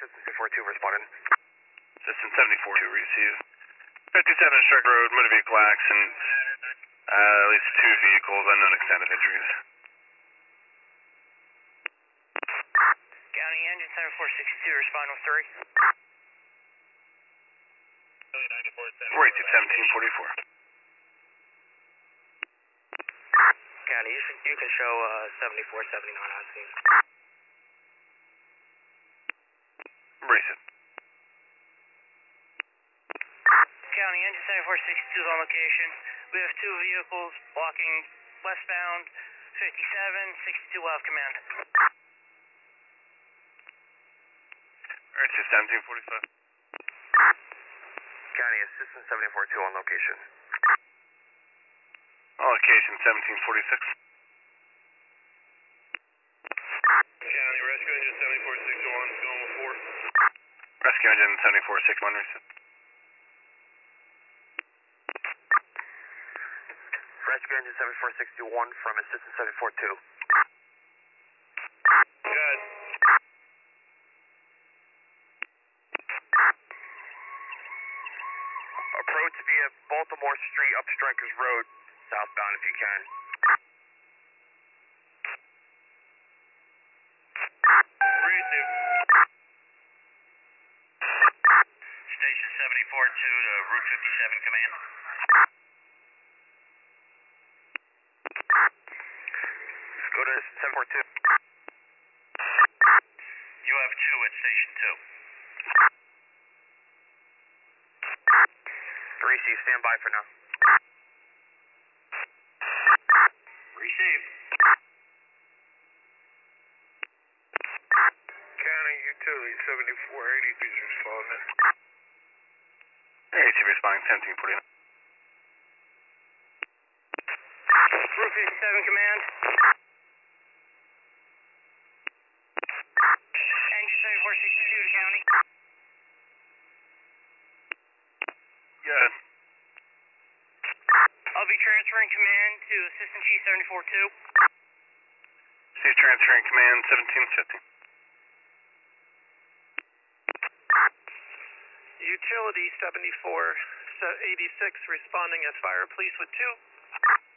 System 242 responding. System 74 to receive. 57 Strike Road, motor vehicle accident. At least 2 vehicles, unknown extent of injuries. County engine 7462, respond with 3. Roy to 1744. County, you can show 7479 on scene. Brace it. County engine 7462 is on location. We have 2 vehicles blocking westbound 57, 62 will have command. Alright, to 1745. County, is System 742 on location. On location 1746. County, rescue engine 7461 going with 4. Rescue engine 7461, reset. Rescue engine 7461 from System 742. Good. Approach via Baltimore Street up Strikers Road, southbound if you can. Receive. Station 742 to Route 57 command. Go to 742. You have 2 at station 2. Receive, stand by for now. Receive. County Utility 7480 is responding. Alright, to responding 1749. Route 57 command. Engine 7462 to county. Good. I'll be transferring command to Assistant Chief 742. Cease transferring command 1750. Utility 7486 responding as fire police with 2.